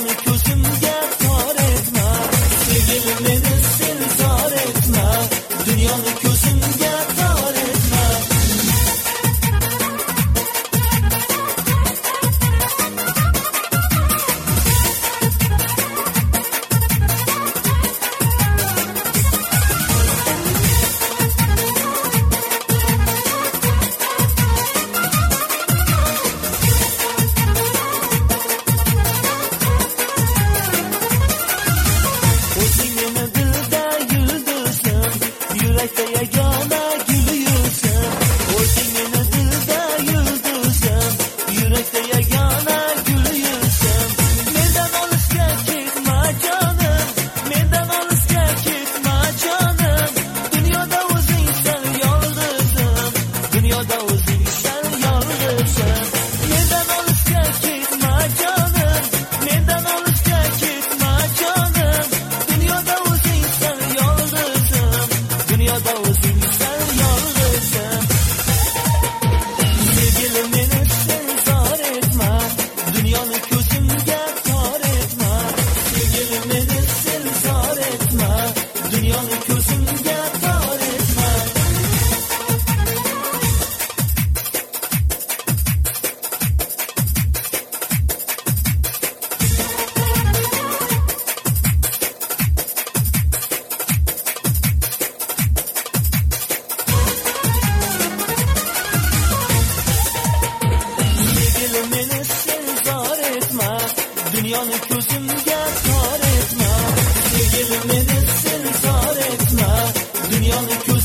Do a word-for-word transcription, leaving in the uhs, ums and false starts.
Dünyoni ko'zimga tor etma, sevgilim meni sen zor etma. Dünyoni ko'zimga tor etma. Yürekte yagona gülüyorsun, o'zing meni dilda yulduzim. Yürekte yagona gülüyorsun. Mendan olisga ketma jonim, mendan olisga ketma jonim. Dunyoda o'zing sen yolg'izim, dunyoda o'zing sen yolg'izim. Mendan olisga ketma jonim, mendan olisga ketma jonim. Dunyoda o'zing sen yolg'izim, dünyada o'zing sen yolg'izim. Sevgilim meni sen zor etma, dunyoni ko'zimga tor etma. Sevgilim meni sen zor etma, dunyoni ko'zimga tor etma. Meni sen zor etma, dünyoni ko'zimga tor etma. Sevgilim meni sen zor etma, dunyoni